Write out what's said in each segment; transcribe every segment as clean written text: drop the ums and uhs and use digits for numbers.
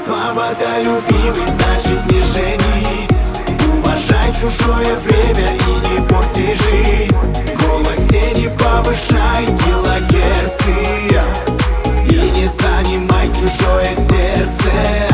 свобода, любимый, значит не женись. Уважай чужое время и не порти жизнь. В голосе не повышай килогерцы и не занимай чужое сердце.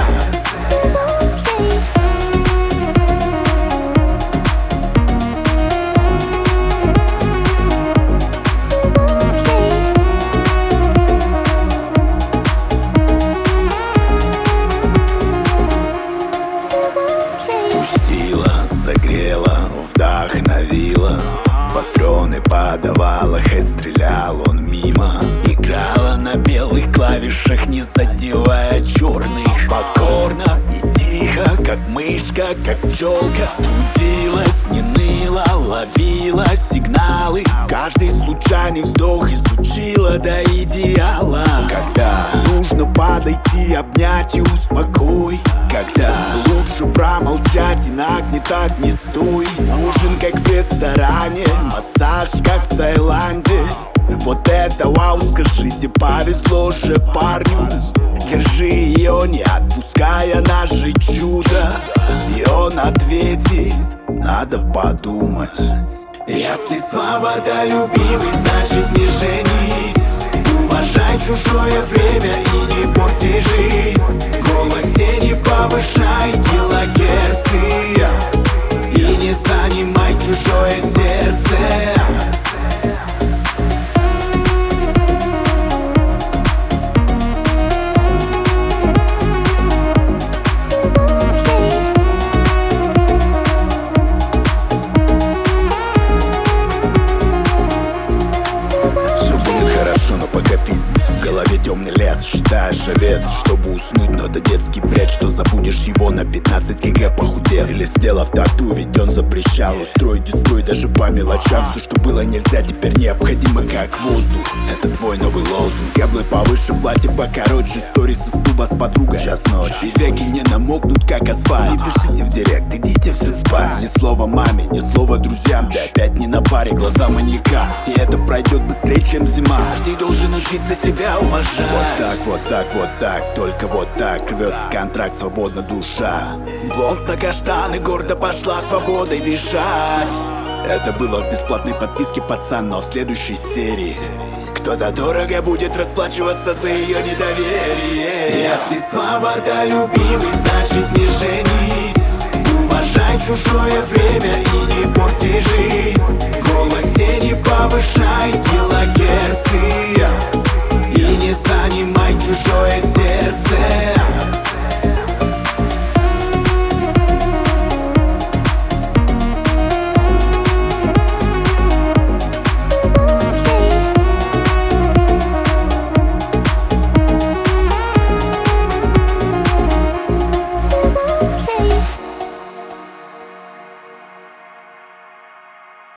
Согрела, вдохновила, патроны подавала, хоть стрелял он мимо. Играла на белых клавишах, не задевая черных. Покорно и тихо, как мышка, как пчелка. Трудилась, не ныла, ловила сигналы. Каждый случайный вздох изучила до идеала. Когда нужно подойти, обнять и успокой. Когда лучше промолчать и нагнетать не стой. Ужин как в ресторане, массаж как в Таиланде. Вот это вау, скажите, повезло же парню. Держи ее, не отпуская наше чудо. И он ответит, надо подумать. Если свобода, любимый, значит не женись. Уважай чужое время и не порти жизнь. В голосе не повышай килогерцы и не занимай чужое сердце. Пока пиздец, в голове темный лес, считаешь овец, чтобы уснуть, но это детский бред, что забудешь его на 15 кг похудев. Или сделав тату, ведь он запрещал устроить и строить даже по мелочам. Все, что было нельзя, теперь необходимо как воздух. Это твой новый лозунг. Кеблы повыше, платье покороче, сторис из клуба с подругой. Час ночи, и веки не намокнут, как асфальт. Не пишите в директ, идите все спать. Ни слова маме, ни слова друзьям, да опять не на паре, глаза маньяка. И это пройдет быстрее, чем зима. Каждый должен учиться себя уважать. Вот так, вот так, вот так, только вот так рвется контракт, свободна душа. Блонд на каштаны, гордо пошла свободой дышать. Это было в бесплатной подписке, пацан, но в следующей серии кто-то дорого будет расплачиваться за ее недоверие. Если свобода, любимый, значит не женись. Уважай чужое время и не порти жизнь. В голосе не повышай